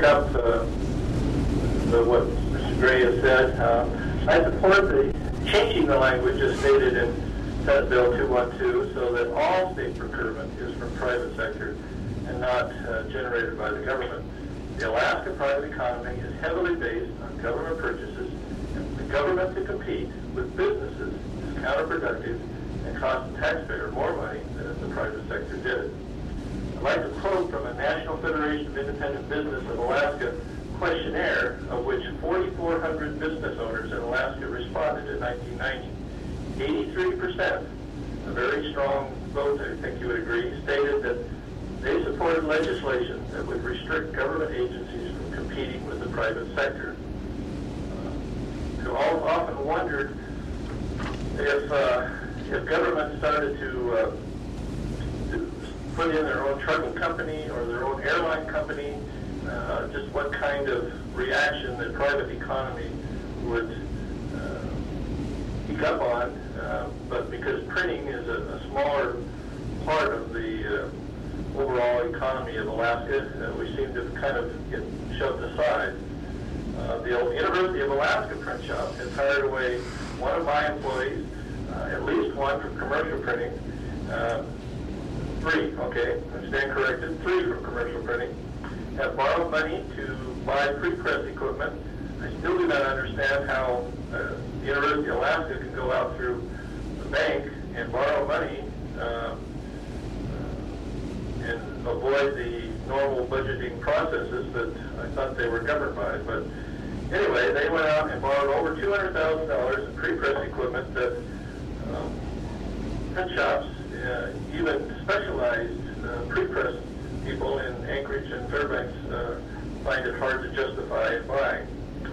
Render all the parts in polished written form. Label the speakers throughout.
Speaker 1: pick up what Mr. Gray has said. I support the changing the language as stated in Senate Bill 212 so that all state procurement is from private sector and not generated by the government. The Alaska private economy is heavily based on government purchases, and the government to compete with businesses is counterproductive and costs the taxpayer more money than if the private sector did it. I'd like to quote from a National Federation of Independent Business of Alaska questionnaire, of which 4,400 business owners in Alaska responded in 1990. 83%, a very strong vote, I think you would agree, stated that they supported legislation that would restrict government agencies from competing with the private sector. So I've often wondered if government started to put in their own trucking company or their own airline company, just what kind of reaction the private economy would pick up on. But because printing is a smaller part of the overall economy of Alaska, we seem to kind of get shoved aside. The University of Alaska print shop has hired away one of my employees, at least one from commercial printing, three, okay, I stand corrected, three from commercial printing, have borrowed money to buy pre-press equipment. I still do not understand how the University of Alaska can go out through the bank and borrow money and avoid the normal budgeting processes that I thought they were governed by. But anyway, they went out and borrowed over $200,000 in pre-press equipment that print shops, even specialized pre-press people in Anchorage and Fairbanks find it hard to justify buying.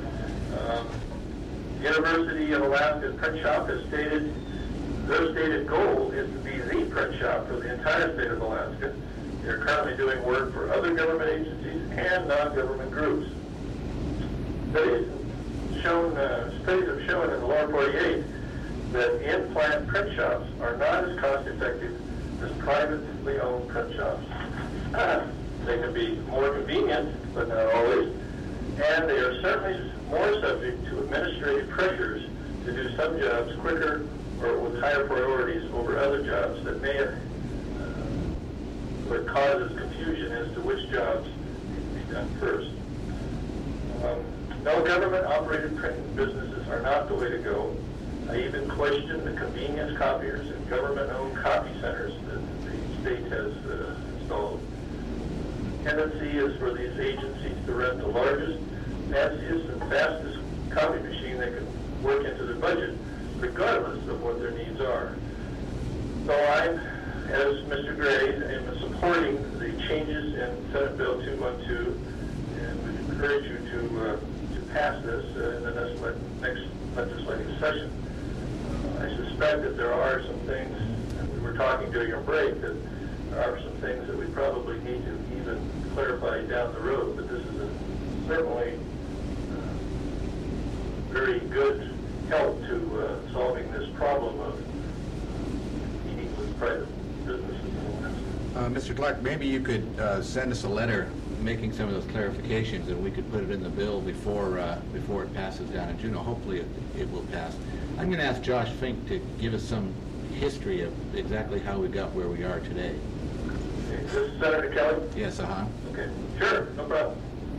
Speaker 1: The University of Alaska print shop has stated their stated goal is to be the print shop for the entire state of Alaska. They're currently doing work for other government agencies and non-government groups. Studies have shown in the lower 48 that in-plant print shops are not as cost-effective as privately owned print shops. They can be more convenient, but not always, and they are certainly more subject to administrative pressures to do some jobs quicker or with higher priorities over other jobs that may what causes confusion as to which jobs need to be done first. No government-operated printing businesses are not the way to go. I even question the convenience copiers and government-owned copy centers that the state has installed. The tendency is for these agencies to rent the largest, fanciest, and fastest copy machine they can work into their budget, regardless of what their needs are. So I, as Mr. Gray, am supporting the changes in Senate Bill 212, and we encourage you to pass this in the next legislative session. I suspect that there are some things, and we were talking during our break, that there are some things that we probably need to even clarify down the road, but this is certainly very good help to solving this problem of competing with private businesses.
Speaker 2: Mr. Clark, maybe you could send us a letter making some of those clarifications, and we could put it in the bill before it passes down in June. Hopefully it will pass. I'm going to ask Josh Fink to give us some history of exactly how we got where we are today.
Speaker 1: Is this Senator Kelly?
Speaker 2: Yes,
Speaker 1: Okay, sure, no problem.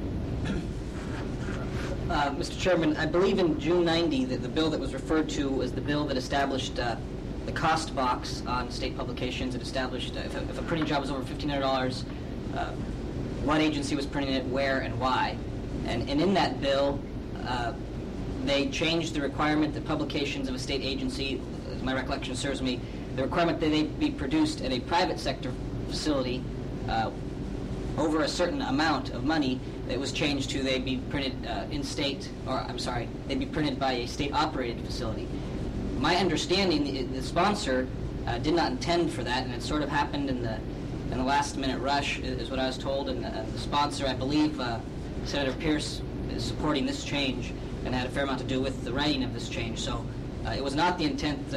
Speaker 3: Mr. Chairman, I believe in June 90 that the bill that was referred to was the bill that established the cost box on state publications. It established if a printing job was over $1,500, what agency was printing it, where, and why. And in that bill, they changed the requirement that publications of a state agency, as my recollection serves me, the requirement that they be produced at a private sector facility over a certain amount of money, it was changed to they be printed they'd be printed by a state-operated facility. My understanding, the sponsor did not intend for that, and it sort of happened in the last-minute rush, is what I was told. And the sponsor, I believe, Senator Pierce, is supporting this change, and had a fair amount to do with the writing of this change. So it was not the intent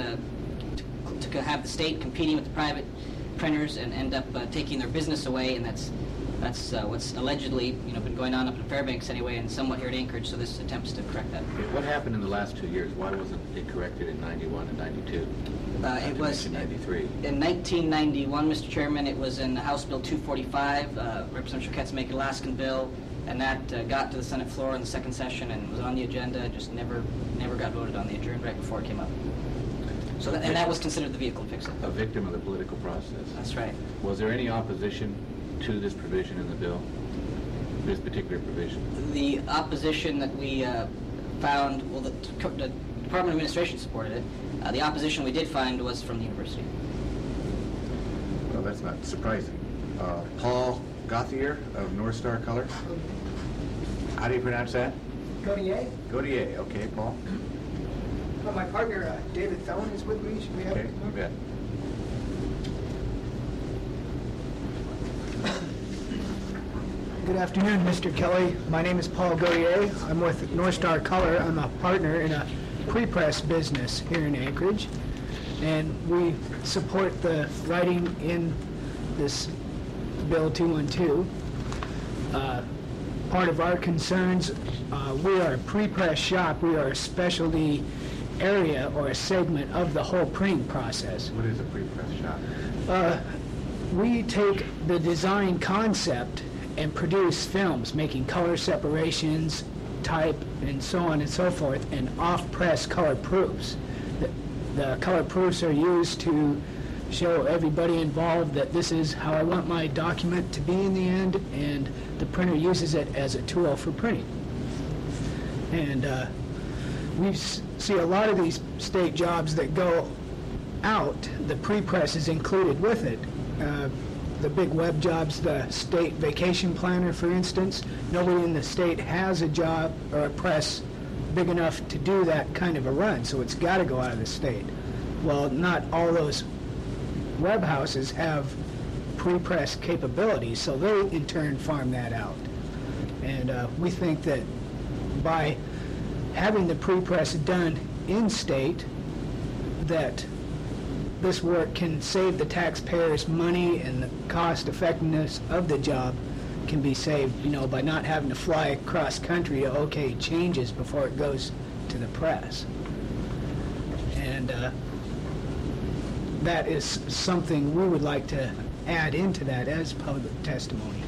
Speaker 3: to have the state competing with the private printers and end up taking their business away, and that's That's what's allegedly, been going on up in Fairbanks anyway, and somewhat here at Anchorage. So this attempts to correct that.
Speaker 2: Okay, what happened in the last 2 years? Why wasn't it corrected in 91 and 92?
Speaker 3: It was
Speaker 2: in 93.
Speaker 3: In 1991, Mr. Chairman. It was in House Bill 245, Representative Katzenmaker Alaskan bill, and that got to the Senate floor in the second session and was on the agenda. Just never got voted on. They adjourned right before it came up. So and that was considered the vehicle to fix it.
Speaker 2: A victim of the political process.
Speaker 3: That's right.
Speaker 2: Was there any opposition to this provision in the bill? This particular provision?
Speaker 3: The opposition that we found, well, the Department of Administration supported it. The opposition we did find was from the university.
Speaker 2: Well, that's not surprising. Paul Gauthier of North Star Color. How do you pronounce that?
Speaker 4: Gautier.
Speaker 2: Gauthier. Okay, Paul.
Speaker 4: Well, my partner, David Thone, is with me. Should we have
Speaker 2: Okay,
Speaker 4: him?
Speaker 2: you bet.
Speaker 4: Good afternoon, Mr. Kelly. My name is Paul Gautier. I'm with North Star Color. I'm a partner in a pre-press business here in Anchorage. And we support the writing in this Bill 212. Part of our concerns, we are a pre-press shop. We are a specialty area or a segment of the whole printing process.
Speaker 2: What is a pre-press shop?
Speaker 4: We take the design concept and produce films, making color separations, type, and so on and so forth, and off-press color proofs. The color proofs are used to show everybody involved that this is how I want my document to be in the end, and the printer uses it as a tool for printing. And we see a lot of these state jobs that go out, the pre-press is included with it. The big web jobs, the state vacation planner, for instance, nobody in the state has a job or a press big enough to do that kind of a run, so it's got to go out of the state. Well, not all those web houses have pre-press capabilities, so they in turn farm that out. And we think that by having the pre-press done in state, that this work can save the taxpayers money, and the cost effectiveness of the job can be saved, by not having to fly across country to okay changes before it goes to the press. And that is something we would like to add into that as public testimony.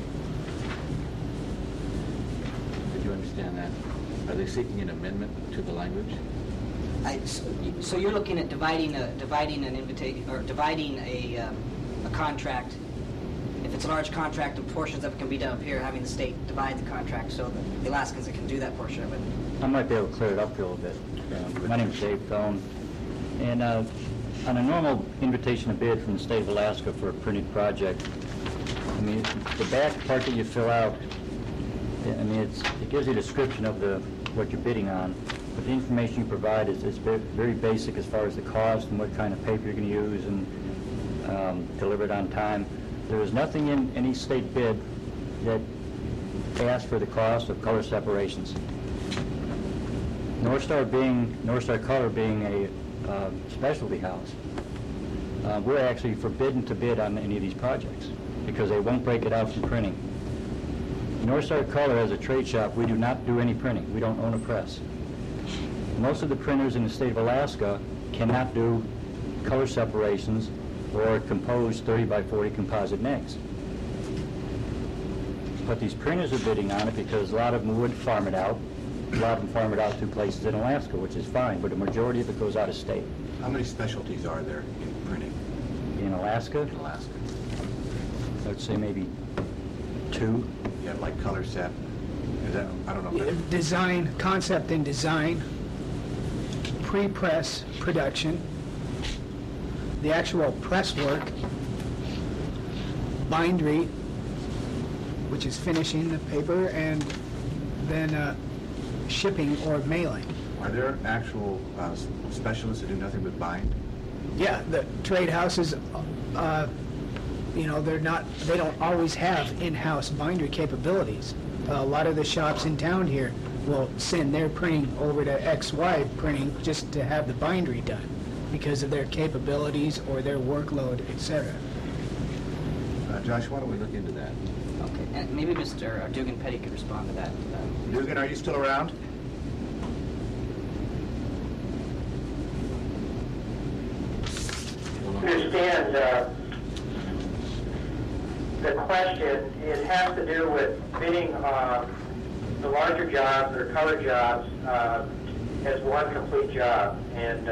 Speaker 2: Did you understand that? Are they seeking an amendment to the language?
Speaker 3: So you're looking at dividing an invitation, or dividing a contract. If it's a large contract, and portions of it can be done up here, having the state divide the contract so that the Alaskans can do that portion of it.
Speaker 5: I might be able to clear it up a little bit. My name is Dave Thone, and on a normal invitation to bid from the state of Alaska for a printed project, the back part that you fill out, it gives you a description of what you're bidding on. But the information you provide is very basic as far as the cost and what kind of paper you're going to use and deliver it on time. There is nothing in any state bid that asks for the cost of color separations. North Star Color being a specialty house, we're actually forbidden to bid on any of these projects because they won't break it out from printing. North Star Color, as a trade shop, we do not do any printing. We don't own a press. Most of the printers in the state of Alaska cannot do color separations or compose 30 by 40 composite negs. But these printers are bidding on it because a lot of them would farm it out. A lot of them farm it out to places in Alaska, which is fine, but the majority of it goes out of state.
Speaker 2: How many specialties are there in printing
Speaker 5: In Alaska,
Speaker 2: in Alaska?
Speaker 5: I'd say maybe 2.
Speaker 2: You have like color set. Is that, I don't know.
Speaker 4: Design, concept and design, pre-press production, the actual press work, bindery, which is finishing the paper, and then shipping or mailing.
Speaker 2: Are there actual specialists that do nothing but bind?
Speaker 4: Yeah, the trade houses, they don't always have in-house bindery capabilities. A lot of the shops in town here will send their printing over to XY Printing just to have the bindery done because of their capabilities or their workload, etc.
Speaker 2: Josh, why don't we look into that?
Speaker 3: Okay, and maybe Mr. Dugan Petty could respond to that.
Speaker 2: Dugan, are you still around?
Speaker 1: Understand the question. It has to do with bidding the larger jobs or color jobs as one complete job. And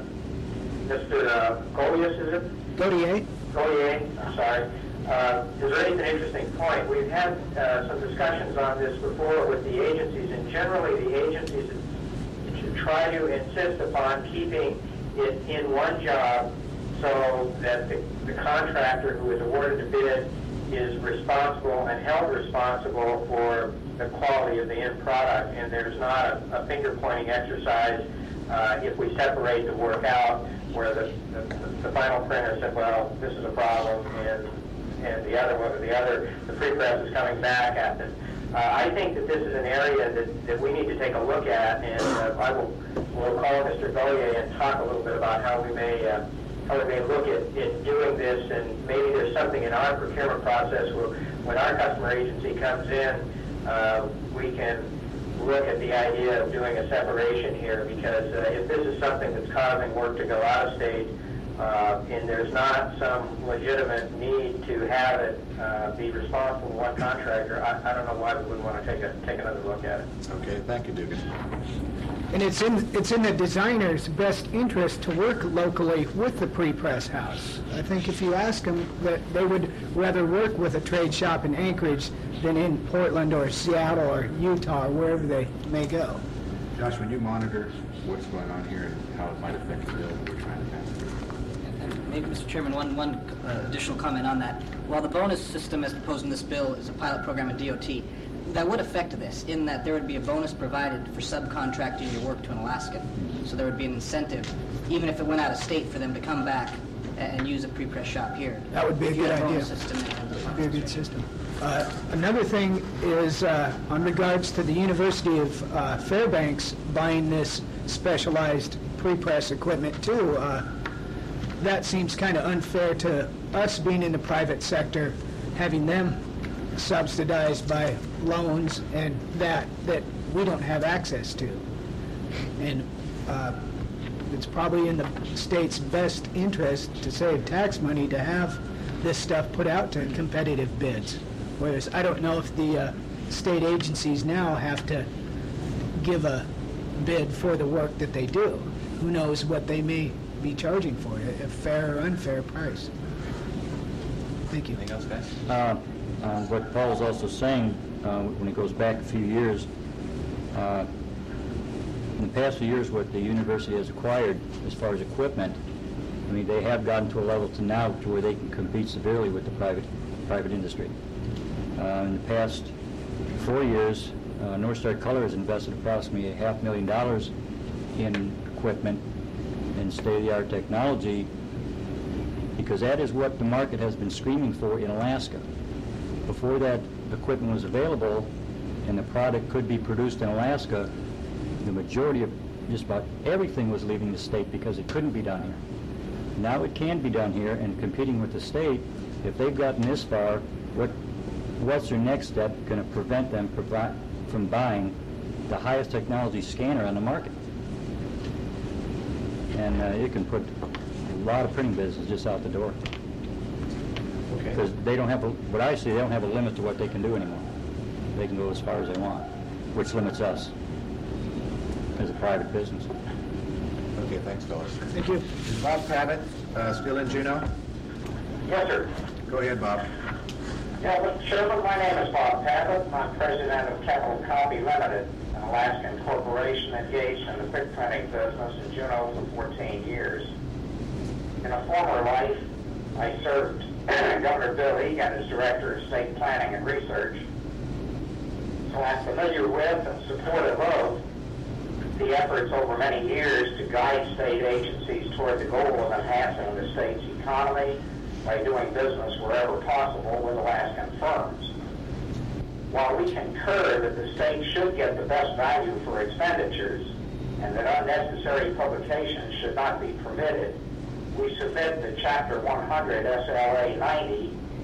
Speaker 1: Mr. Golias, is it?
Speaker 4: Godier?
Speaker 1: Golier, I'm sorry. Has raised an interesting point. We've had some discussions on this before with the agencies, and generally the agencies should try to insist upon keeping it in one job so that the contractor who is awarded the bid is responsible and held responsible for the quality of the end product, and there's not a finger-pointing exercise if we separate the work out where the final printer said, well, this is a problem, and the other one, the pre-press is coming back at it. I think that this is an area that we need to take a look at, and we'll call Mr. Golier and talk a little bit about how we may look at doing this, and maybe there's something in our procurement process where when our customer agency comes in, we can look at the idea of doing a separation here, because if this is something that's causing work to go out of state, and there's not some legitimate need to have it be responsible to one contractor, I don't know why we wouldn't want to take another look at it.
Speaker 2: Okay, thank you, Dugan.
Speaker 4: And it's in the designer's best interest to work locally with the pre-press house. I think if you ask them, that they would rather work with a trade shop in Anchorage than in Portland or Seattle or Utah or wherever they may go.
Speaker 2: Josh, when you monitor what's going on here and how it might affect the bill that we're trying to pass through?
Speaker 3: And maybe, Mr. Chairman, one additional comment on that. While the bonus system as proposed in this bill is a pilot program at DOT, that would affect this in that there would be a bonus provided for subcontracting your work to an Alaskan. So there would be an incentive, even if it went out of state, for them to come back and use a pre-press shop here.
Speaker 4: That would be a
Speaker 3: If you
Speaker 4: good
Speaker 3: had
Speaker 4: idea.
Speaker 3: bonus system and
Speaker 4: That would be a good system. Another thing is on regards to the University of Fairbanks buying this specialized pre-press equipment too. That seems kind of unfair to us being in the private sector, having them subsidized by loans and that we don't have access to. And it's probably in the state's best interest to save tax money to have this stuff put out to competitive bids. Whereas I don't know if the state agencies now have to give a bid for the work that they do. Who knows what they may be charging for it, a fair or unfair price. Thank you.
Speaker 2: Anything else, guys?
Speaker 5: What Paul's also saying, when it goes back a few years, in the past few years, what the university has acquired as far as equipment, I mean, they have gotten to a level to now to where they can compete severely with the private industry. In the past 4 years, Northstar Color has invested approximately $500,000 in equipment and state-of-the-art technology, because that is what the market has been screaming for in Alaska. Before that equipment was available and the product could be produced in Alaska, the majority of just about everything was leaving the state because it couldn't be done here. Now it can be done here, and competing with the state, if they've gotten this far, what's their next step going to prevent them from buying the highest technology scanner on the market? And it can put a lot of printing business just out the door. Because they don't have, what I see, they don't have a limit to what they can do anymore. They can go as far as they want, which limits us as a private business.
Speaker 2: Okay, thanks, fellas.
Speaker 4: Thank you.
Speaker 2: Is Bob Pavitt still in Juneau?
Speaker 1: Yes, sir.
Speaker 2: Go ahead, Bob.
Speaker 1: Yeah, Mr. Chairman, my name is Bob Pavitt. I'm president of Capital Copy Limited, an Alaskan corporation engaged in the quick printing business in Juneau for 14 years. In a former life, I served Governor Bill Egan as Director of State Planning and Research. So I'm familiar with and supportive of the efforts over many years to guide state agencies toward the goal of enhancing the state's economy by doing business wherever possible with Alaskan firms. While we concur that the state should get the best value for expenditures and that unnecessary publications should not be permitted, we submit that Chapter 100 SLA 90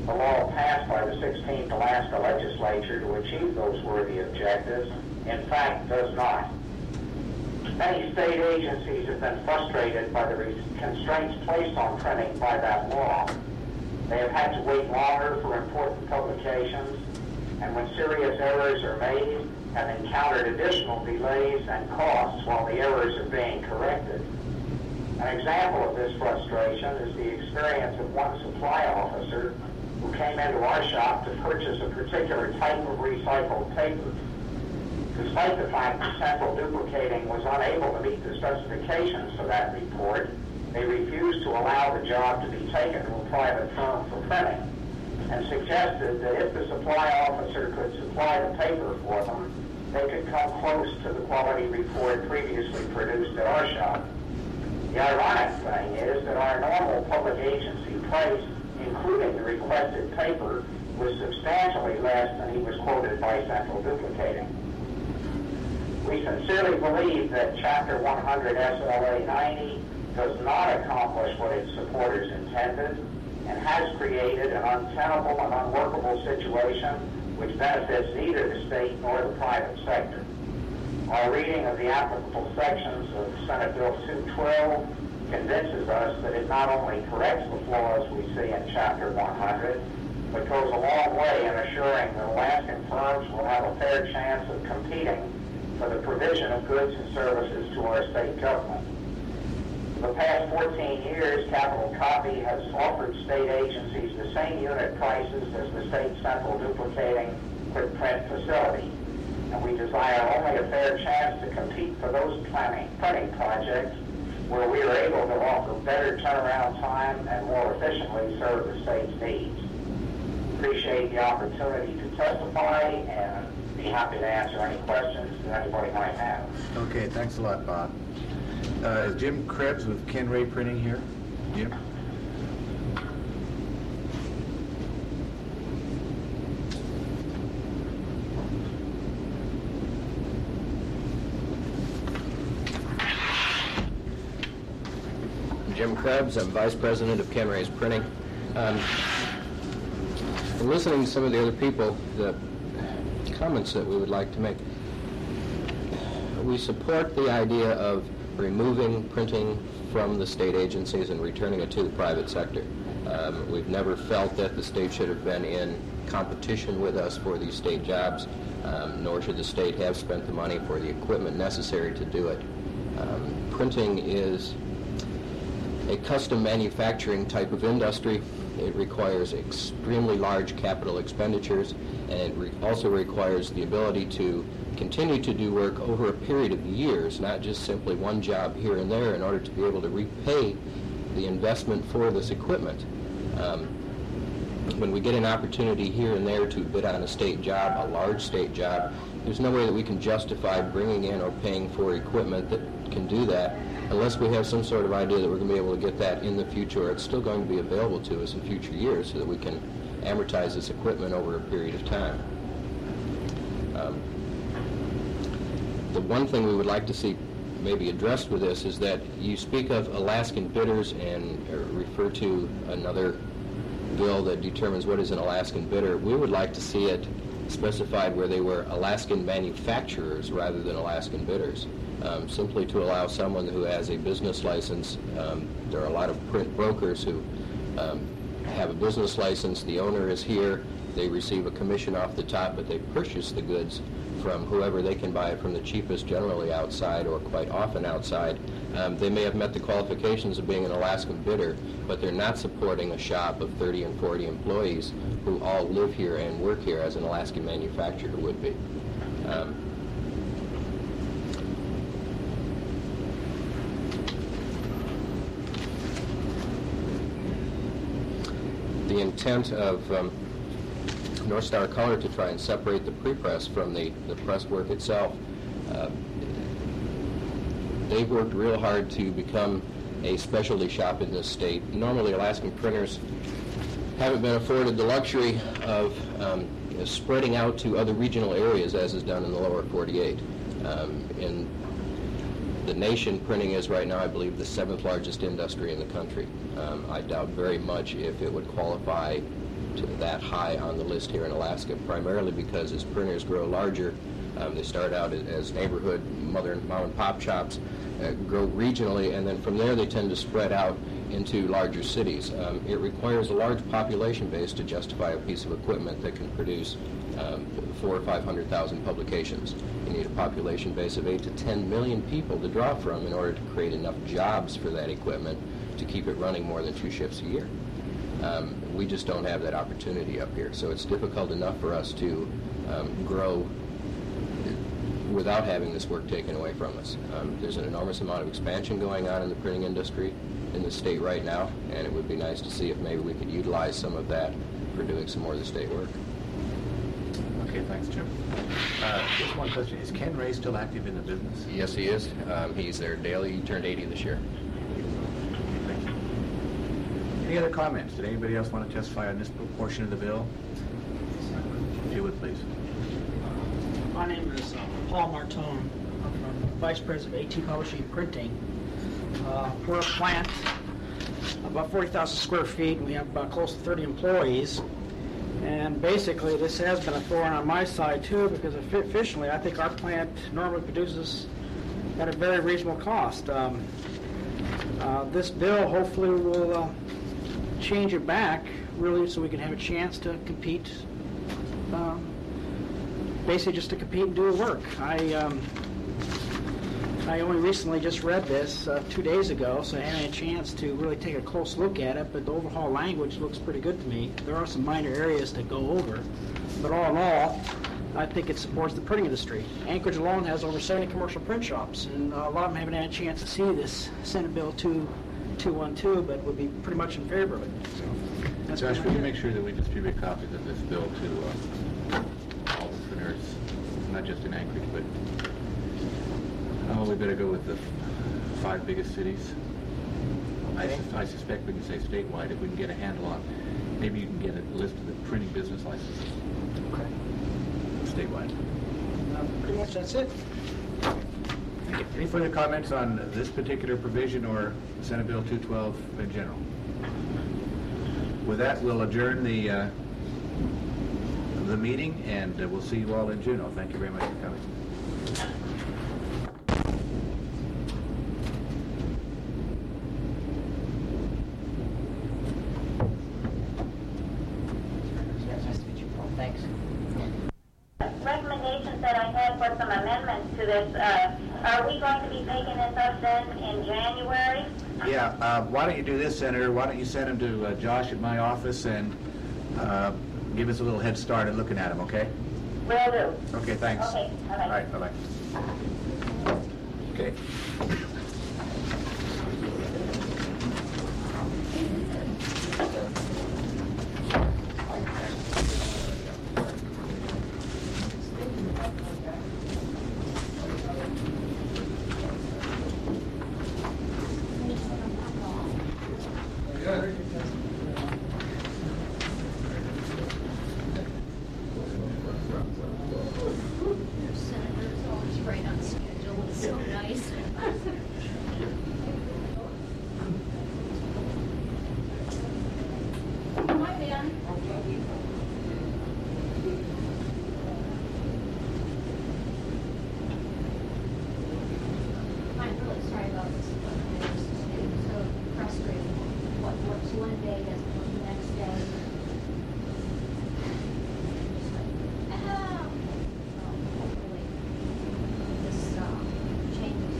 Speaker 6: the law passed by the 16th Alaska legislature to achieve those worthy objectives, in fact, does not. Many state agencies have been frustrated by the constraints placed on printing by that law. They have had to wait longer for important publications, and when serious errors are made, have encountered additional delays and costs while the errors are being corrected. An example of this frustration is the experience of one supply officer who came into our shop to purchase a particular type of recycled paper. Despite the fact that Central Duplicating was unable to meet the specifications for that report, they refused to allow the job to be taken to a private firm for printing, and suggested that if the supply officer could supply the paper for them, they could come close to the quality report previously produced at our shop. The ironic thing is that our normal public agency price, including the requested paper, was substantially less than he was quoted by Central Duplicating. We sincerely believe that Chapter 100 SLA 90 does not accomplish what its supporters intended and has created an untenable and unworkable situation which benefits neither the state nor the private sector. Our reading of the applicable sections of Senate Bill 212 convinces us that it not only corrects the flaws we see in Chapter 100, but goes a long way in assuring that Alaskan firms will have a fair chance of competing for the provision of goods and services to our state government. For the past 14 years, Capital Copy has offered state agencies the same unit prices as the state Central Duplicating quick print facility, and we desire only a fair chance to compete for those printing projects where we are able to offer better turnaround time and more efficiently serve the state's needs. Appreciate the opportunity to testify and be happy to answer any questions that anybody might have.
Speaker 2: Okay, thanks a lot, Bob. Is Jim Krebs with Ken Ray Printing here? Jim?
Speaker 7: Jim Krebs, I'm Vice President of Ken Ray's Printing. In listening to some of the other people, the comments that we would like to make, we support the idea of removing printing from the state agencies and returning it to the private sector. We've never felt that the state should have been in competition with us for these state jobs, nor should the state have spent the money for the equipment necessary to do it. Printing is a custom manufacturing type of industry. It requires extremely large capital expenditures, and it also requires the ability to continue to do work over a period of years, not just simply one job here and there, in order to be able to repay the investment for this equipment. When we get an opportunity here and there to bid on a state job, a large state job, there's no way that we can justify bringing in or paying for equipment that can do that unless we have some sort of idea that we're going to be able to get that in the future, or it's still going to be available to us in future years so that we can amortize this equipment over a period of time. The one thing we would like to see maybe addressed with this is that you speak of Alaskan bidders and refer to another bill that determines what is an Alaskan bidder. We would like to see it specified where they were Alaskan manufacturers rather than Alaskan bidders. Simply to allow someone who has a business license. There are a lot of print brokers who have a business license, the owner is here, they receive a commission off the top, but they purchase the goods from whoever they can buy it from, the cheapest, generally outside or quite often outside. They may have met the qualifications of being an Alaskan bidder, but they're not supporting a shop of 30 and 40 employees who all live here and work here as an Alaskan manufacturer would be. The intent of North Star Color to try and separate the pre-press from the press work itself. They've worked real hard to become a specialty shop in this state. Normally, Alaskan printers haven't been afforded the luxury of spreading out to other regional areas as is done in the lower 48. In the nation, printing is right now, I believe, the 7th largest industry in the country. I doubt very much if it would qualify that high on the list here in Alaska, primarily because as printers grow larger, they start out as neighborhood mom and pop shops, grow regionally, and then from there they tend to spread out into larger cities. It requires a large population base to justify a piece of equipment that can produce 400,000 or 500,000 publications. You need a population base of 8 to 10 million people to draw from in order to create enough jobs for that equipment to keep it running more than 2 shifts a year. We just don't have that opportunity up here, so it's difficult enough for us to grow without having this work taken away from us. There's an enormous amount of expansion going on in the printing industry in the state right now, and it would be nice to see if maybe we could utilize some of that for doing some more of the state work.
Speaker 2: Okay, thanks, Jim. Just one question. Is Ken Ray still active in the business?
Speaker 7: Yes, he is. He's there daily. He turned 80 this year.
Speaker 2: Thanks. Any other comments? Did anybody else want to testify on this portion of the bill? If you would, please.
Speaker 8: My name is Paul Martone. I'm Vice President of AT Publishing Printing. We're a plant, about 40,000 square feet, and we have about close to 30 employees. And basically, this has been a thorn on my side, too, because efficiently, I think our plant normally produces at a very reasonable cost. This bill hopefully will change it back, really, so we can have a chance to compete, basically just to compete and do the work. I only recently just read this 2 days ago, so I hadn't had a chance to really take a close look at it, but the overall language looks pretty good to me. There are some minor areas to go over, but all in all, I think it supports the printing industry. Anchorage alone has over 70 commercial print shops, and a lot of them haven't had a chance to see this Senate Bill 212, but would be pretty much in favor of it. So, that's
Speaker 2: Josh,
Speaker 8: what
Speaker 2: would you
Speaker 8: I-
Speaker 2: make sure that we distribute copies of this bill to all the printers, not just in Anchorage, but we better go with the 5 biggest cities. I suspect we can say statewide if we can get a handle on. Maybe you can get a list of the printing business licenses.
Speaker 8: Okay.
Speaker 2: Statewide.
Speaker 8: Pretty much that's it.
Speaker 2: Any further comments on this particular provision or Senate Bill 212 in general? With that, we'll adjourn the meeting, and we'll see you all in Juneau. Thank you very much for coming.
Speaker 3: Nice to meet you, Paul. Thanks.
Speaker 9: Recommendations that I had for some amendments to this, are we going to be taking this up then in January?
Speaker 2: Yeah, why don't you do this, Senator? Why don't you send them to Josh at my office and give us a little head start at looking at them, okay?
Speaker 9: Will do.
Speaker 2: Okay, thanks.
Speaker 9: Okay, bye-bye.
Speaker 2: All right, bye-bye. Okay.
Speaker 10: Senator's always right on schedule. It's so nice. Hi, Ben. I'm really sorry about this. It's just getting so frustrating. What's one day doesn't look the next day. Just like, ah. Hopefully, this changes.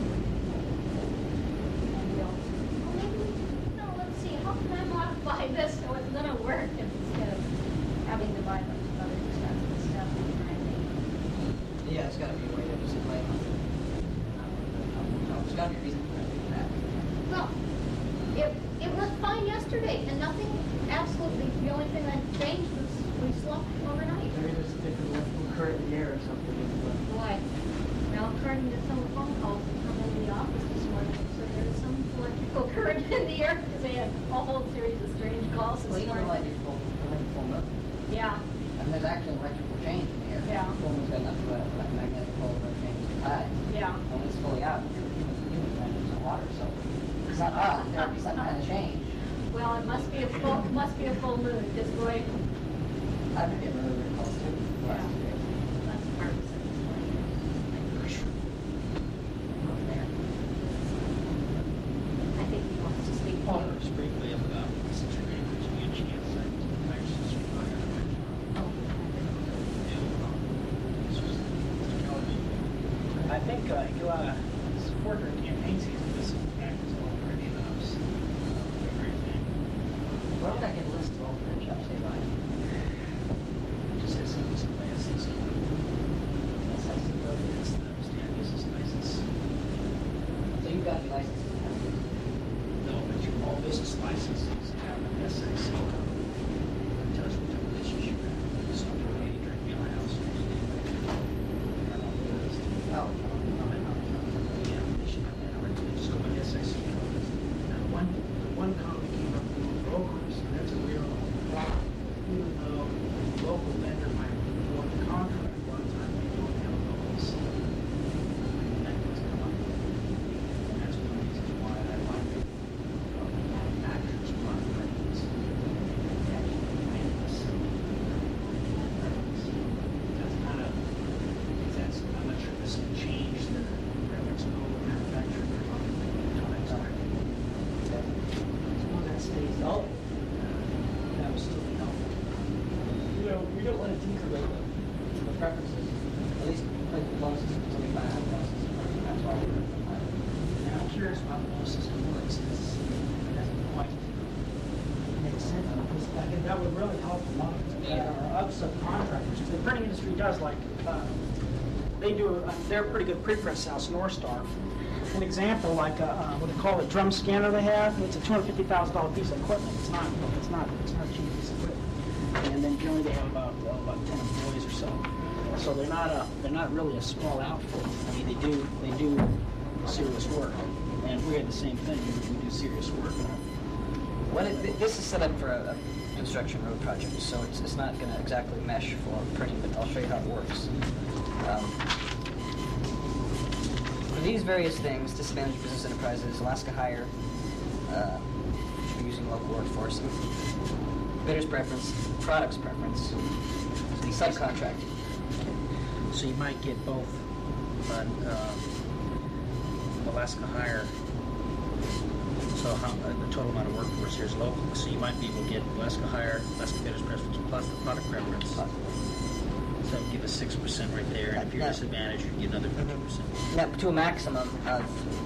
Speaker 10: And we'll, well, maybe, no, let's see, how can I modify this so it's gonna work instead of having to buy a bunch of other expensive stuff and trying to.
Speaker 3: Yeah, it's got to be a way to just play. There's got to be a reason for that.
Speaker 10: Well, it worked fine yesterday, and nothing, absolutely, the only thing that changed was we slumped overnight.
Speaker 8: Maybe there's a different electrical current in the air or something.
Speaker 10: Boy, well, according to some phone calls that come into the office this morning, so there's some electrical current in the air, because they had a whole series of strange calls this morning.
Speaker 3: electrical movement.
Speaker 10: Yeah,
Speaker 3: And there's actually an electrical change in here.
Speaker 10: Yeah.
Speaker 3: The woman's got enough magnetic pole to change the tide.
Speaker 10: yeah.
Speaker 3: When it's fully out, you're trying to use some water, so it's not, there'll be some kind of change.
Speaker 10: Well, it must be a full moon, because boy,
Speaker 3: I've been getting really calls too.
Speaker 10: Yeah. That's part of it. I think he wants to speak.
Speaker 8: Just briefly about since you're going to give me a chance, I think you ought to support her campaign season with some actors already in the house. Great thing.
Speaker 3: Where would I get a list of all the print shops they buy?
Speaker 8: Just has some licenses. It's the stand business license.
Speaker 3: So you've got to be licensed.
Speaker 8: No, but all business licenses have an SIC. It tells you what relationship you have. So if you're drink in my house.
Speaker 3: Oh.
Speaker 8: Yeah, they should have that already. Just go by SIC. Now, one company came up with brokers, and that's a real problem. Even though local vendor might award the contract, a lot of times they don't have those. That does come up. And that's one of the reasons why I like actors run things. That's kind of, I'm not sure this will change the reference code manufacturer. One that stays up, that would still be helpful.
Speaker 3: We don't want to tinker with the preferences. At least like the closest, something by our closest. That's why we're
Speaker 8: And I'm curious how the whole system works. It doesn't quite make sense. Because I think that would really help a lot of our other subcontractors. The printing industry does they're a pretty good preprint house, Northstar. An example, like what they call a drum scanner they have. It's a $250,000 piece of equipment. It's not a cheap piece of equipment. And then generally they have about 10 employees or so. So they're not really a small outfit. I mean, they do serious work, and we're the same thing. We do serious work.
Speaker 3: This is set up for a construction road project, so it's not going to exactly mesh for printing, but I'll show you how it works. For these various things, disadvantaged business enterprises, Alaska Hire, should be using local workforce, bidder's preference, product's preference, subcontracting.
Speaker 8: So you might get both Alaska Hire. So the total amount of workforce here is local. So you might be able to get Alaska Hire, Alaska bidder's preference, plus the product preference. So give us 6% right there, and if you're disadvantaged, you get another 50%.
Speaker 3: Now, to a maximum of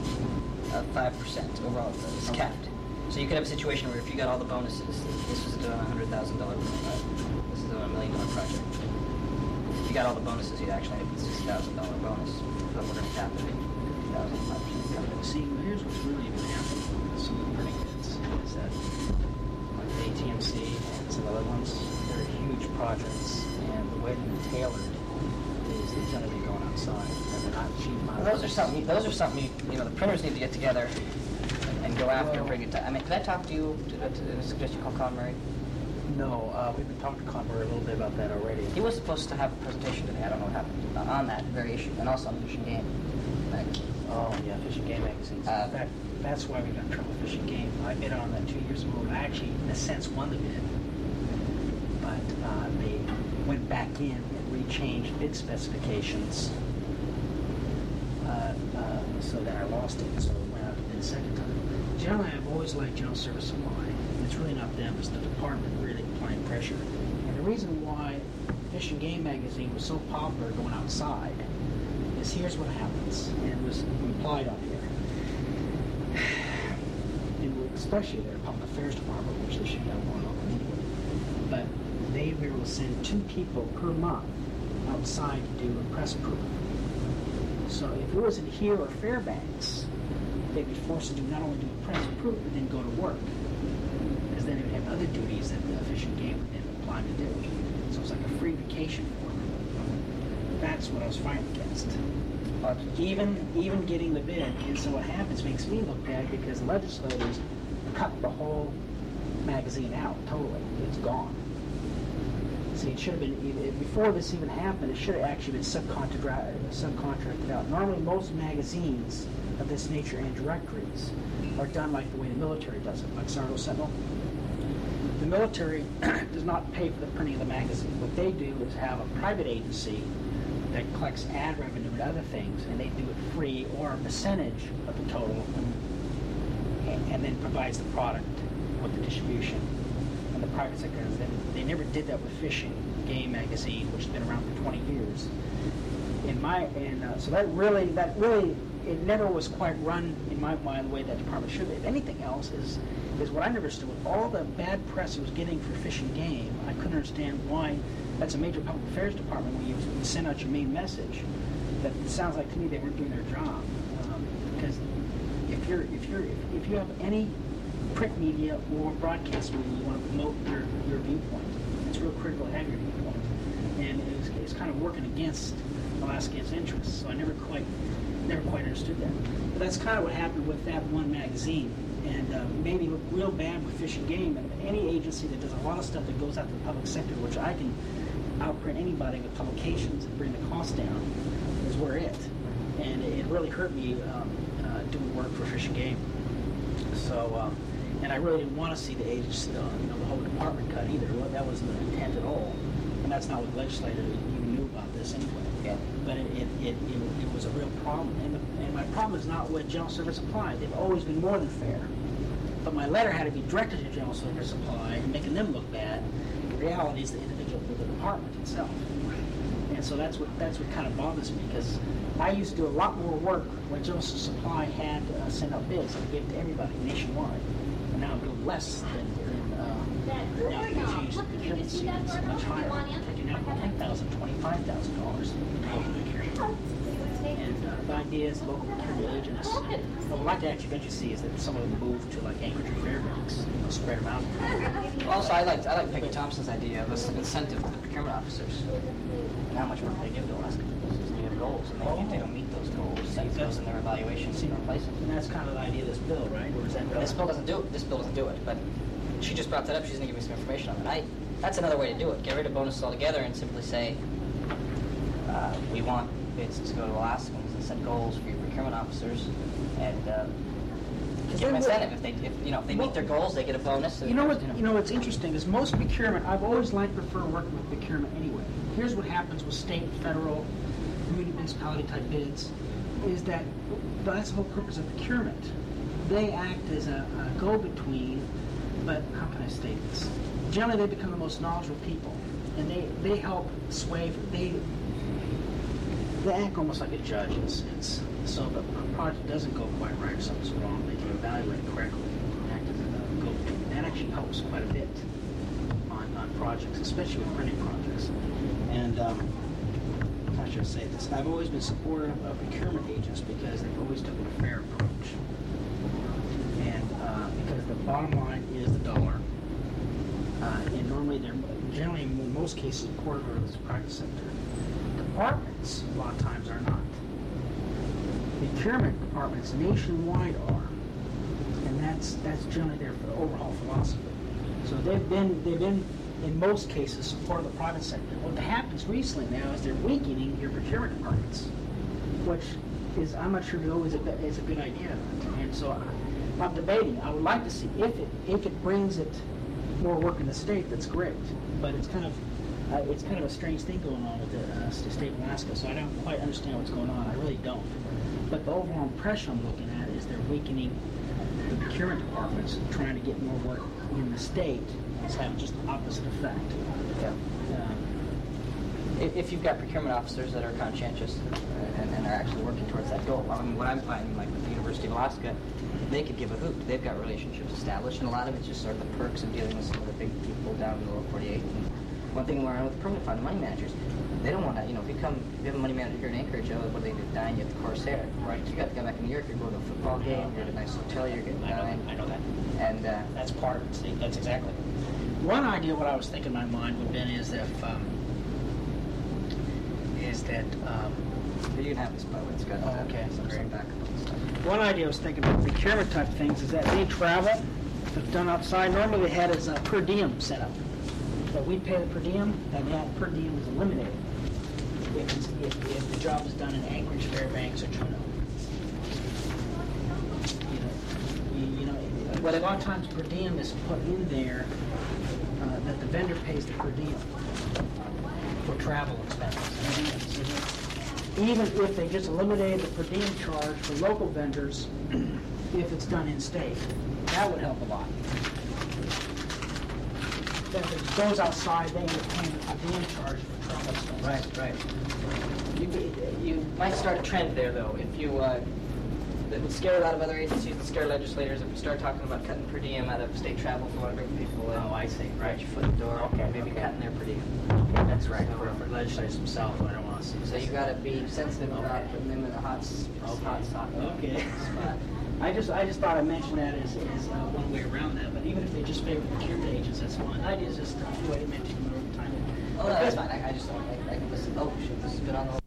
Speaker 3: 5% overall is capped. So you could have a situation where if you got all the bonuses, this was a $100,000, this is a $1 million project. If you got all the bonuses, you'd actually have a $60,000 bonus. But we're going to cap it at 50,000, 5%.
Speaker 8: See, here's what's really going to happen with some of the printing bids is that, like the ATMC and some other ones, they're huge projects, and the way they're tailored is it's going to be going outside, and they're not cheap models.
Speaker 3: Those are something the printers need to get together and go after and bring it to. I mean, could I talk to you to suggest you call Con Murray?
Speaker 8: No, we've been talking to Con Murray a little bit about that already.
Speaker 3: He was supposed to have a presentation today. I don't know what happened on that very issue, and also on Fish and Game.
Speaker 8: Oh, yeah, Fish and Game magazines. In fact, that's why we got in trouble with Fish and Game. I bid on that 2 years ago. I actually, in a sense, won the bid. But they went back in and rechanged bid specifications. So that I lost it, so it went out to bid a second time. Generally, I've always liked General Service Supply. It's really not them, it's the department really applying pressure. And the reason why Fish and Game magazine was so popular going outside is here's what happens, and it was implied on here. And especially their public affairs department, which they should have more of anyway. But they were able to send 2 people per month outside to do a press proof. So if it wasn't here or Fairbanks, they'd be forced to not only do a press proof, but then go to work. Because then they would have other duties that the Fish and Game would then apply to do. So it's like a free vacation for them. That's what I was fighting against. Even getting the bid, and so what happens makes me look bad because legislators cut the whole magazine out totally. It's gone. See, it should have been, before this even happened, it should have actually been subcontracted out. Normally, most magazines of this nature and directories are done like the way the military does it, like Sardo Sentinel. the military does not pay for the printing of the magazine. What they do is have a private agency that collects ad revenue and other things, and they do it free or a percentage of the total, and then provides the product with the distribution. And the private sector, they never did that with Fish and Game magazine, which has been around for 20 years. So that really, it never was quite run in my mind the way that department should be. If anything else is what I never understood. With all the bad press it was getting for Fish and Game, I couldn't understand why. That's a major public affairs department when you send out your main message. That it sounds like to me they weren't doing their job. Because if you have any print media or broadcast media, you want to promote your viewpoint. It's real critical to have your viewpoint, and it's kind of working against Alaska's interests. So I never quite understood that. But that's kind of what happened with that one magazine, and maybe look real bad with Fish and Game. And any agency that does a lot of stuff that goes out to the public sector, which I can outprint anybody with publications and bring the cost down, is where it. And it really hurt me doing work for Fish and Game. So, and I really didn't want to see the agency, the whole department cut either. Well, that wasn't the intent at all. And that's not what the legislator even knew about this anyway. Yeah. But it was a real problem. And my problem is not with General Service Supply. They've always been more than fair. But my letter had to be directed to General Service Supply and making them look bad. The reality is the individual, the department itself. And so that's what kind of bothers me, because I used to do a lot more work when General Service Supply had sent out bids and gave to everybody nationwide. And now I'm doing less than now if you change the procurement sequence much higher. Taking out $10,000, $25,000. And the idea is local procurement agents. What I'd like to actually eventually see is that some of them move to like Anchorage or Fairbanks, spread them out.
Speaker 3: Also, I like Peggy Thompson's idea of an incentive to the procurement officers and how much work they give to Alaska. They have goals, and if they don't meet those goals, that goes in their evaluation to replace them.
Speaker 8: And that's kind of the idea of this bill, right? Or is that
Speaker 3: This bill doesn't do it. This bill doesn't do it. But she just brought that up. She's going to give me some information on it. That's another way to do it. Get rid of bonuses altogether and simply say, we want bids to go to Alaskans and set goals for your procurement officers, and give them incentive. If they meet their goals, they get a bonus.
Speaker 8: You know what's interesting is most procurement. I've always prefer working with procurement anyway. Here's what happens with state, federal, municipality type bids, is that that's the whole purpose of procurement. They act as a go-between, but how can I state this? Generally, they become the most knowledgeable people, and they help sway. They act almost like a judge in a sense. So if a project doesn't go quite right or something's wrong, they can evaluate it correctly and act as a go-between. That actually helps quite a bit on projects, especially with printing projects. And how should I say this? I've always been supportive of procurement agents because they've always taken a fair approach. And because the bottom line is the dollar. And normally they're generally in most cases supportive of the private sector. Departments a lot of times are not. Procurement departments nationwide are, and that's generally their overall philosophy. So they've been in most cases supportive of the private sector. What happens recently now is they're weakening your procurement departments, which is I'm not sure it always is a good idea. And so I'm debating. I would like to see if it brings it more work in the state. That's great, but it's kind of a strange thing going on with the state of Alaska, so I don't quite understand what's going on. I really don't. But the overall impression I'm looking at is they're weakening the procurement departments, trying to get more work in the state. It's having just the opposite effect.
Speaker 3: Yeah. If you've got procurement officers that are conscientious and are actually working towards that goal, I mean, what I'm finding, like with the University of Alaska, they could give a hoot. They've got relationships established, and a lot of it's just sort of the perks of dealing with some of the big people down in the lower 48. And one thing we're on with the permanent fund, the money managers, they don't want to, if you have a money manager here in Anchorage, what do they do? Dine you at the Corsair, right? You got to come back in New York, you're going to a football game, you're at a nice hotel, you're getting dined.
Speaker 8: I know that.
Speaker 3: And
Speaker 8: that's part of it. See, that's exactly. One idea, what I was thinking in my mind would have been is that
Speaker 3: you can have this, by the way. It's got some backup and stuff.
Speaker 8: One idea I was thinking about procurement type things is that they travel, if done outside. Normally they had as a per diem setup. But we pay the per diem, and that per diem is eliminated if the job is done in Anchorage, Fairbanks, or Juneau. A lot of times per diem is put in there the vendor pays the per diem for travel expenses. Even if they just eliminated the per diem charge for local vendors, if it's done in-state, that would help a lot. If it goes outside, they end up paying the per diem charge for travel expenses.
Speaker 3: Right. You might start a trend there, though. If you, that would scare a lot of other agencies, and scare legislators, if we start talking about cutting per diem out of state travel for one of people.
Speaker 8: Oh, I see.
Speaker 3: Right, your foot in the door.
Speaker 8: Okay,
Speaker 3: Maybe
Speaker 8: okay.
Speaker 3: cutting their per diem.
Speaker 8: Okay, that's right. For legislators themselves, I don't want to see.
Speaker 3: So you got to be sensitive about putting them in a hot spot.
Speaker 8: Okay.
Speaker 3: Spot.
Speaker 8: I just thought I'd mention that as one way around that, but even if they just favor procurement agents, that's fine. I just way to mention them over time.
Speaker 3: Oh, no, that's fine. I just don't. I can listen. Oh, shit, this has been on the.